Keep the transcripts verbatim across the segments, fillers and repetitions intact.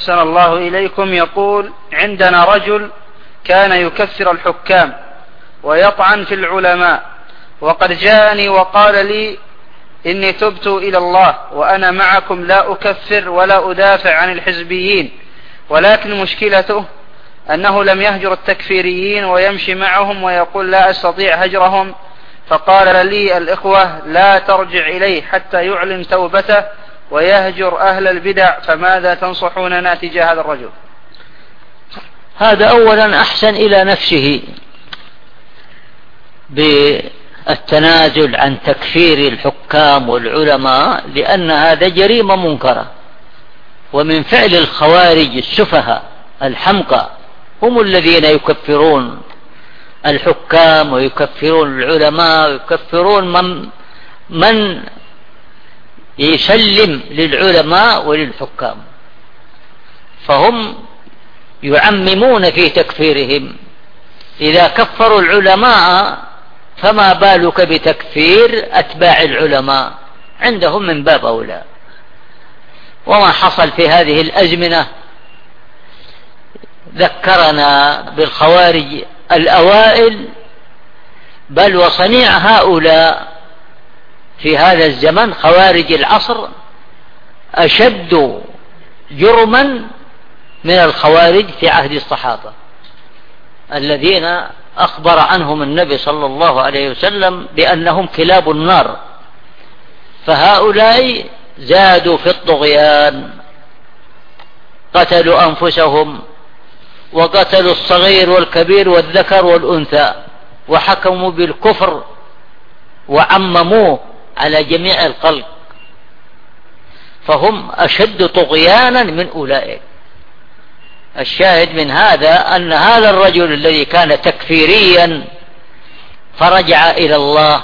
أحسن الله إليكم. يقول: عندنا رجل كان يكفر الحكام ويطعن في العلماء، وقد جاءني وقال لي: إني تبت إلى الله وأنا معكم لا أكفر ولا أدافع عن الحزبيين، ولكن مشكلته أنه لم يهجر التكفيريين ويمشي معهم ويقول لا أستطيع هجرهم، فقال لي الإخوة: لا ترجع إليه حتى يعلن توبته ويهجر أهل البدع، فماذا تنصحوننا تجاه هذا الرجل؟ هذا أولا أحسن إلى نفسه بالتنازل عن تكفير الحكام والعلماء، لأن هذا جريمة منكرة، ومن فعل الخوارج السفهاء الحمقى، هم الذين يكفرون الحكام ويكفرون العلماء ويكفرون من, من يسلم للعلماء وللحكام، فهم يعممون في تكفيرهم. إذا كفروا العلماء فما بالك بتكفير أتباع العلماء؟ عندهم من باب أولى. وما حصل في هذه الأزمنة ذكرنا بالخوارج الأوائل، بل وصنيع هؤلاء في هذا الزمن خوارج العصر أشد جرما من الخوارج في عهد الصحابة الذين أخبر عنهم النبي صلى الله عليه وسلم بأنهم كلاب النار. فهؤلاء زادوا في الطغيان، قتلوا أنفسهم وقتلوا الصغير والكبير والذكر والأنثى، وحكموا بالكفر وعمموه على جميع الخلق، فهم أشد طغيانا من أولئك. الشاهد من هذا أن هذا الرجل الذي كان تكفيريا فرجع إلى الله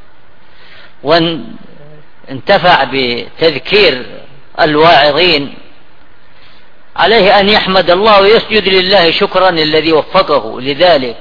وانتفع بتذكير الواعظين، عليه أن يحمد الله ويسجد لله شكرا الذي وفقه لذلك،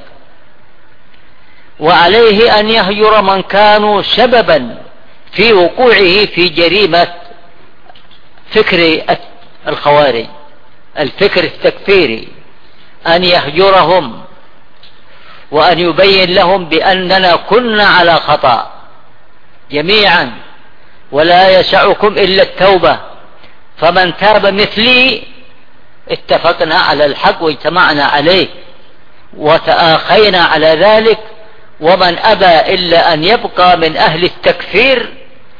وعليه أن يهجر من كانوا سببا في وقوعه في جريمة فكر الخوارج، الفكر التكفيري، أن يهجرهم وأن يبين لهم بأننا كنا على خطأ جميعا ولا يسعكم إلا التوبة، فمن تاب مثلي اتفقنا على الحق واجتمعنا عليه وتآخينا على ذلك، ومن أبى إلا أن يبقى من أهل التكفير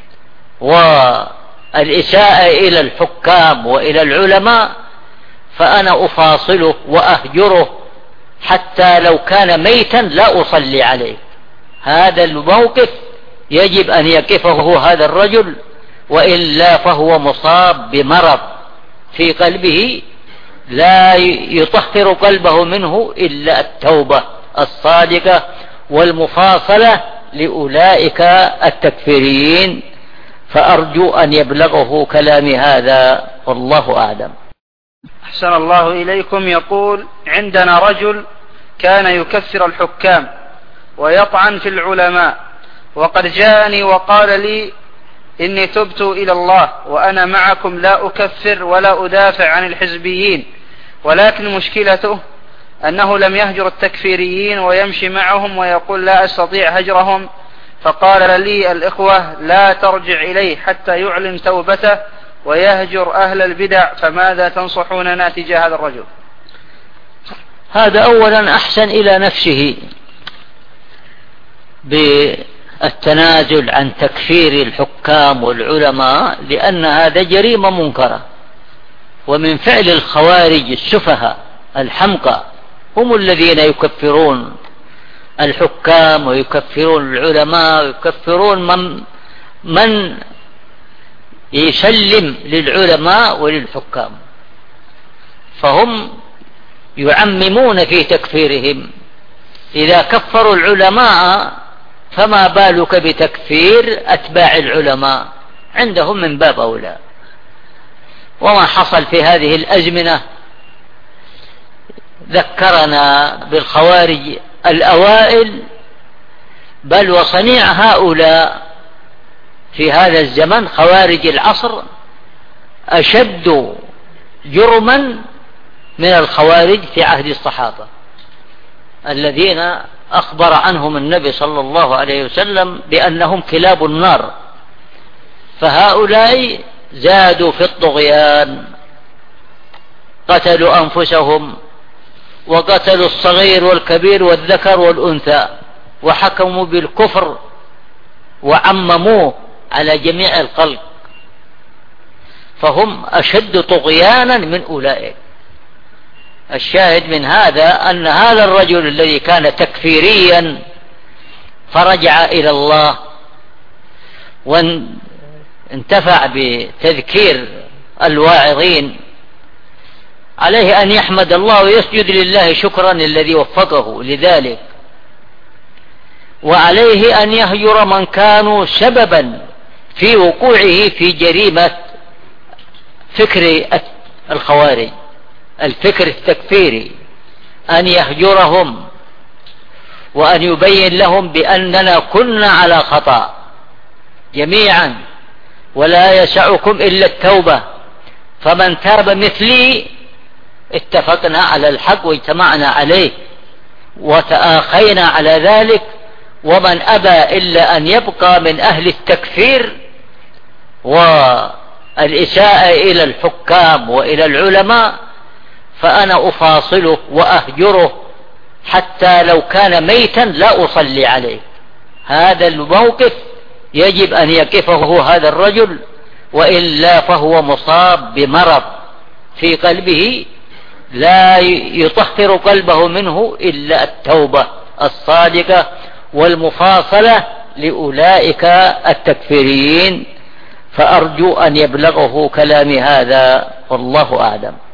والإساءة إلى الحكام وإلى العلماء فأنا أفاصله وأهجره حتى لو كان ميتا لا أصلي عليه. هذا الموقف يجب أن يقفه هذا الرجل، وإلا فهو مصاب بمرض في قلبه لا يطهر قلبه منه إلا التوبة الصادقة والمفاصلة لأولئك التكفيريين. فأرجو أن يبلغه كلامي هذا، والله أعلم. أحسن الله إليكم. يقول: عندنا رجل كان يكفر الحكام ويطعن في العلماء، وقد جاءني وقال لي: إني تبت إلى الله وأنا معكم لا أكفر ولا أدافع عن الحزبيين، ولكن مشكلته أنه لم يهجر التكفيريين ويمشي معهم ويقول لا أستطيع هجرهم، فقال لي الإخوة: لا ترجع إليه حتى يعلن توبته ويهجر أهل البدع، فماذا تنصحوننا تجاه هذا الرجل؟ هذا أولا أحسن إلى نفسه بالتنازل عن تكفير الحكام والعلماء، لأن هذا جريمة منكرة، ومن فعل الخوارج السفهاء الحمقى، هم الذين يكفرون الحكام ويكفرون العلماء ويكفرون من, من يسلم للعلماء وللحكام، فهم يعممون في تكفيرهم. إذا كفروا العلماء فما بالك بتكفير أتباع العلماء؟ عندهم من باب أولى. وما حصل في هذه الأزمنة ذكرنا بالخوارج الأوائل، بل وصنيع هؤلاء في هذا الزمن خوارج العصر أشد جرما من الخوارج في عهد الصحابة الذين أخبر عنهم النبي صلى الله عليه وسلم بأنهم كلاب النار. فهؤلاء زادوا في الطغيان، قتلوا أنفسهم وقتلوا الصغير والكبير والذكر والأنثى، وحكموا بالكفر وعمموه على جميع الخلق، فهم أشد طغيانا من أولئك. الشاهد من هذا أن هذا الرجل الذي كان تكفيريا فرجع إلى الله وانتفع بتذكير الواعظين، عليه أن يحمد الله ويسجد لله شكرا الذي وفقه لذلك، وعليه أن يهجر من كانوا سببا في وقوعه في جريمة فكر الخوارج، الفكر التكفيري، أن يهجرهم وأن يبين لهم بأننا كنا على خطأ جميعا ولا يسعكم إلا التوبة، فمن تاب مثلي اتفقنا على الحق واجتمعنا عليه وتآخينا على ذلك، ومن أبى إلا أن يبقى من أهل التكفير والإساءة إلى الحكام وإلى العلماء فأنا أفاصله وأهجره حتى لو كان ميتا لا أصلي عليه. هذا الموقف يجب أن يقفه هذا الرجل، وإلا فهو مصاب بمرض في قلبه لا يطهر قلبه منه إلا التوبة الصادقة والمفاصلة لأولئك التكفيريين. فأرجو أن يبلغه كلامي هذا، والله أعلم.